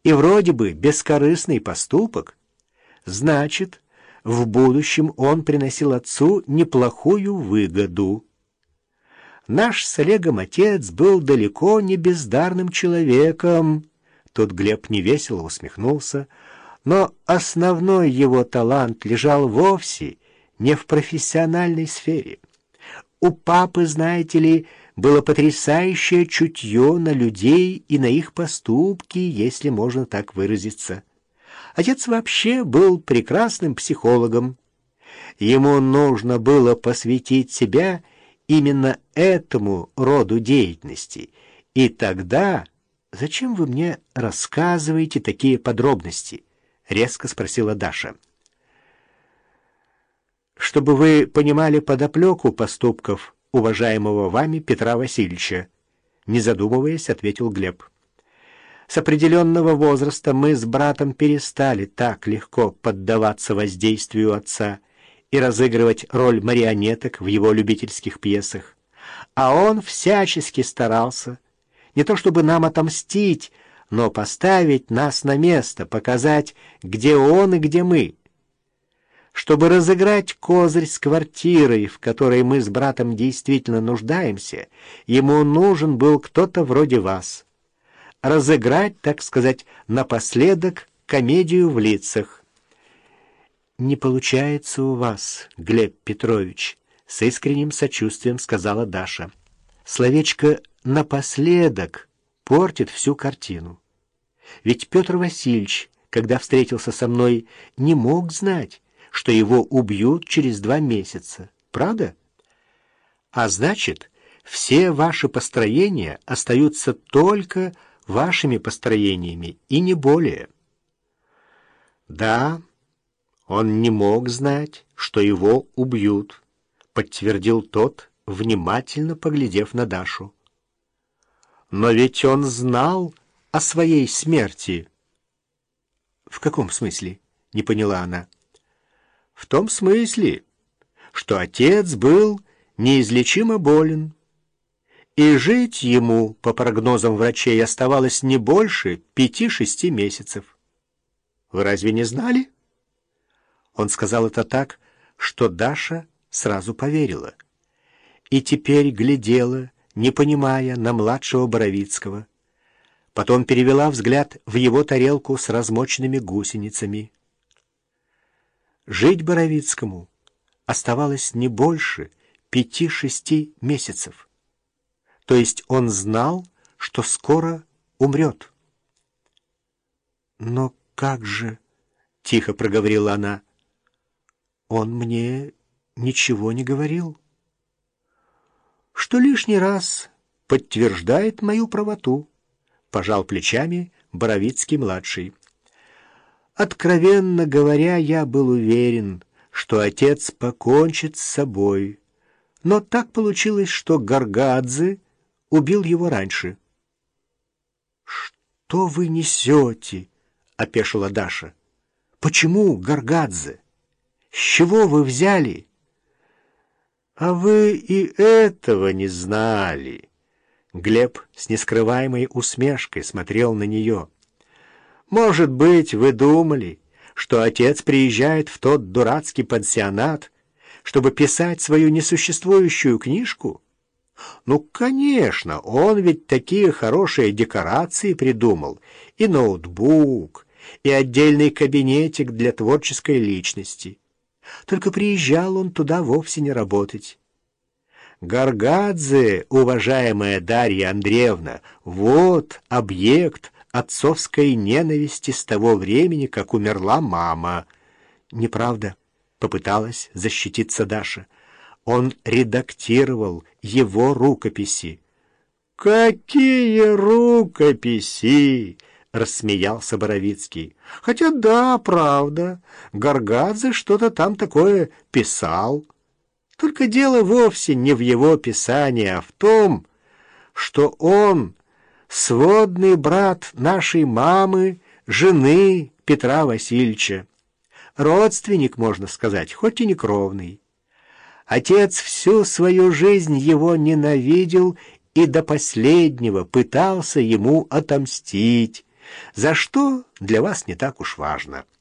и вроде бы бескорыстный поступок. Значит, в будущем он приносил отцу неплохую выгоду. Наш с Олегом отец был далеко не бездарным человеком. Тут Глеб невесело усмехнулся, но основной его талант лежал вовсе не в профессиональной сфере. У папы, знаете ли, было потрясающее чутье на людей и на их поступки, если можно так выразиться. Отец вообще был прекрасным психологом. Ему нужно было посвятить себя именно этому роду деятельности. И тогда... «Зачем вы мне рассказываете такие подробности?» — резко спросила Даша. «Чтобы вы понимали подоплеку поступков уважаемого вами Петра Васильевича», — не задумываясь, ответил Глеб. «С определенного возраста мы с братом перестали так легко поддаваться воздействию отца и разыгрывать роль марионеток в его любительских пьесах, а он всячески старался не то чтобы нам отомстить, но поставить нас на место, показать, где он и где мы. Чтобы разыграть козырь с квартирой, в которой мы с братом действительно нуждаемся, ему нужен был кто-то вроде вас. Разыграть, так сказать, напоследок комедию в лицах. «Не получается у вас, Глеб Петрович», — с искренним сочувствием сказала Даша. Словечко «напоследок» портит всю картину. Ведь Петр Васильевич, когда встретился со мной, не мог знать, что его убьют через 2 месяца. Правда? А значит, все ваши построения остаются только вашими построениями, и не более. Да, он не мог знать, что его убьют, подтвердил тот, внимательно поглядев на Дашу. Но ведь он знал о своей смерти. В каком смысле? Не поняла она. В том смысле, что отец был неизлечимо болен, и жить ему, по прогнозам врачей, оставалось не больше 5-6 месяцев. Вы разве не знали? Он сказал это так, что Даша сразу поверила. И теперь глядела, не понимая, на младшего Боровицкого. Потом перевела взгляд в его тарелку с размоченными гусеницами. Жить Боровицкому оставалось не больше 5-6 месяцев. То есть он знал, что скоро умрет. «Но как же?» — тихо проговорила она. «Он мне ничего не говорил, что лишний раз подтверждает мою правоту», — пожал плечами Боровицкий-младший. «Откровенно говоря, я был уверен, что отец покончит с собой, но так получилось, что Горгадзе убил его раньше». «Что вы несете?» — опешила Даша. «Почему Горгадзе? С чего вы взяли?» «А вы и этого не знали!» Глеб с нескрываемой усмешкой смотрел на нее. «Может быть, вы думали, что отец приезжает в тот дурацкий пансионат, чтобы писать свою несуществующую книжку? Ну, конечно, он ведь такие хорошие декорации придумал, и ноутбук, и отдельный кабинетик для творческой личности. Только приезжал он туда вовсе не работать. Горгадзе, уважаемая Дарья Андреевна, вот объект отцовской ненависти с того времени, как умерла мама». «Неправда», — попыталась защититься Даша. «Он редактировал его рукописи». «Какие рукописи?» — рассмеялся Боровицкий. «Хотя да, правда, Горгадзе что-то там такое писал. Только дело вовсе не в его писании, а в том, что он сводный брат нашей мамы, жены Петра Васильевича. Родственник, можно сказать, хоть и не кровный. Отец всю свою жизнь его ненавидел и до последнего пытался ему отомстить, За что для вас не так уж важно.